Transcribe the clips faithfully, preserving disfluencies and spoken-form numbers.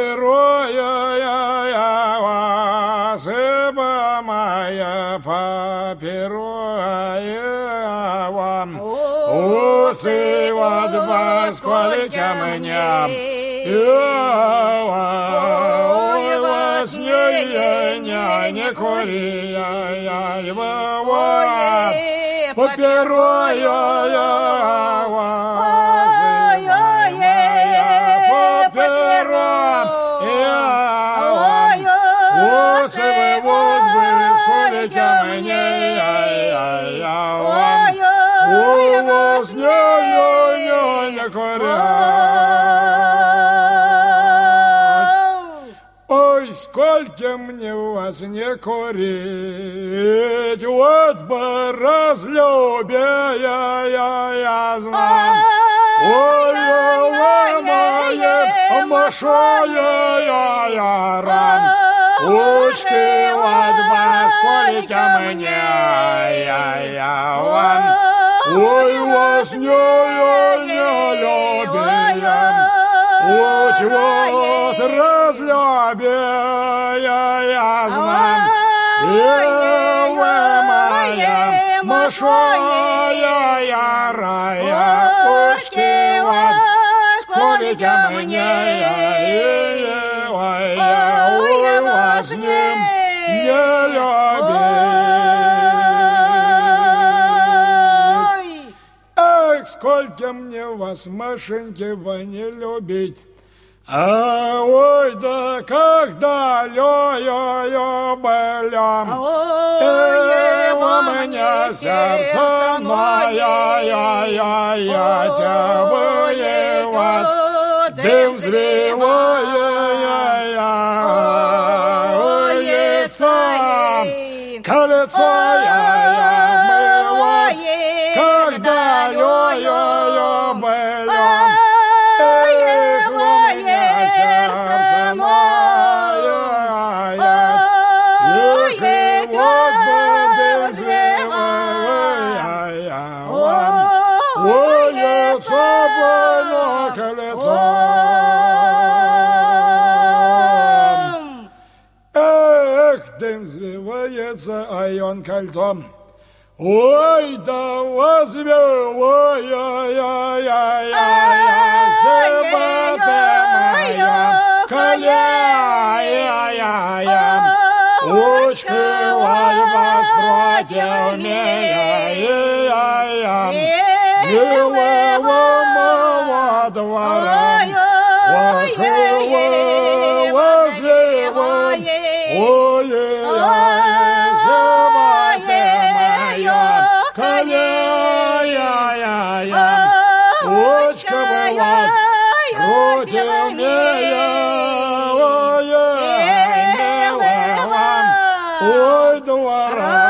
папироя, сыба моя папироя вам. Усы вот ба сколько мне, ой, вас не не не кури, я его вот папироя, усы вот вы сколько мне, ой, вас не не не кури. Ой, сколько мне вас не курить, вот бы разлюбия я, я знаю. Ой, ломает машая я, я ран. Учки вот бы сколько мне, я, я вам. Ой, вас не, не любим. Вот вот разлюбия я знаю. Вы моя машая я рая, ушки вот сколько мне, ой, вас не любить. Эх, сколько мне вас, Машеньки, вы не любить. А ой, да когда лё-ё-ё былям, и во мне сердце ноя-я-я-я тебя воевать, дым взвивая-я-я, колесо я-я мыло, когда лё-ё-ё былям. Сердце моя, эх, вот будем звевая, ой, лицо было колецом. Эх, дым взвивается, а он кольцом. Ой, да возвевая-я-я-я-я, сербата моя, каля-я-я-я, учкивай вас против меня, милого моего двора, охова возвевая, ой-ой-ой, сербата моя, каля-я-я-я, учкивай против меня, ой, двора.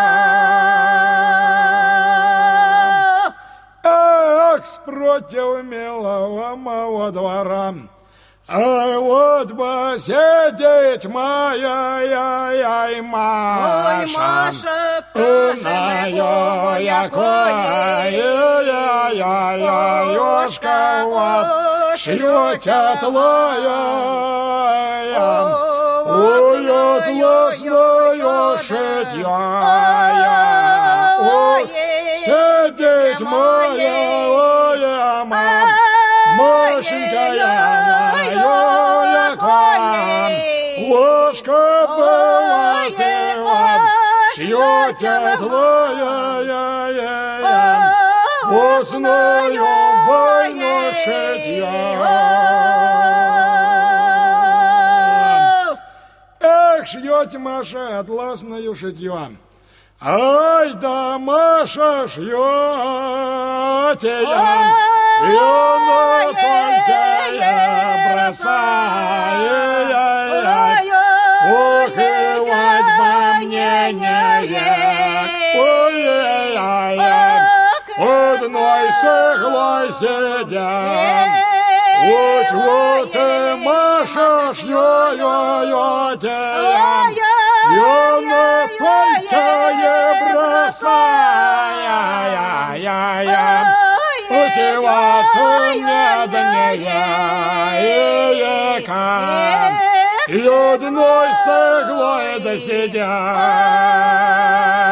Ах, спротив милого моего двора, а вот бы сидеть моя, я, я, и Маша. Ой, Маша, скажи, якая, я, я, я, ёшка, вот, шьёт отлая, ой, атласная шитья, ой, сидеть моя, ой, мам, Машенька, я, ложка была ты вам, шьёт отлая, познаю больно шитья. Эх, шьёт Маша атласною шитья. Ай да Маша шьёт я, и она только бросает. Ох, и вот во мне не век, ой-ой-ой, одной сыглой сидят. Вот вот и Маша шьёт я, и она только бросает. Утевать у меня дня, и и одной с иглой да сидят.